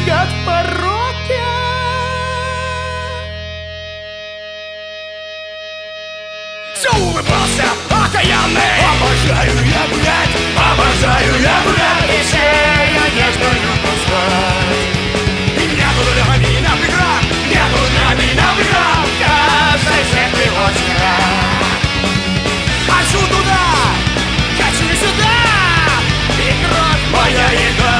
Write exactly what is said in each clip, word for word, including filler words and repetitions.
подстерегать пороки. Все улыбался, окаянный. Обожаю я гулять, обожаю я гулять, и шею нежную пускать. И нету для меня преград, нету для меня преград, каждый шаг ты очень рад. Хочу туда, хочу сюда, и кровь моя еда.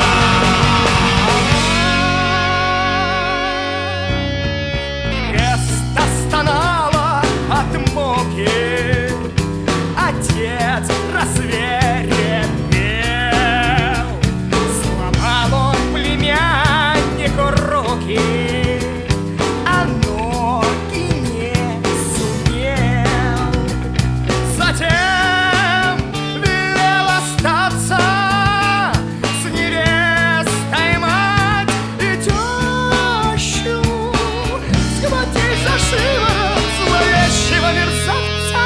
Место стонало от муки, отец рассверепел. Сломал он племяннику руки, а ноги не сумел. Затем велел остаться с невестой мать и тещу, схватить за шиворот зловещего мерзавца.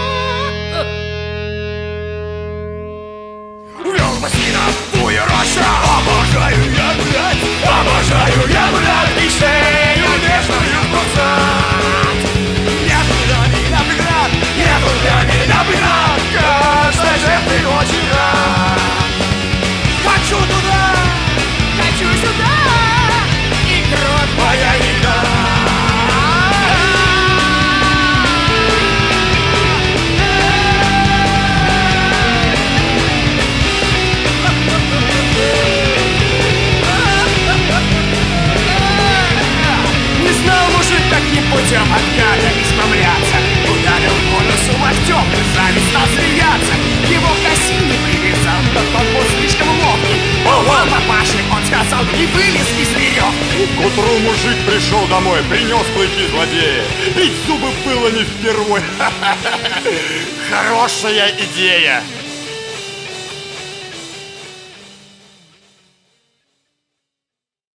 Увел Василина в тую рощу. Обожаю я гулять, обожаю я гулять, и шею нежную кусать. Нету для меня преград, нету для меня преград, каждой жертве очень рад. Хочу туда, хочу сюда, и кровь моя еда. Не знал мужик, каким путем от гада избавляться. Ударил по носу локтем, и зависть стал смеяться. Его к оси не привязал, но тот был слишком ловкий. Ого, папаши, он сказал, не вылез из веревки. К утру мужик пришел домой, принес клыки злодея. Бить зубы было не впервой. Хорошая идея.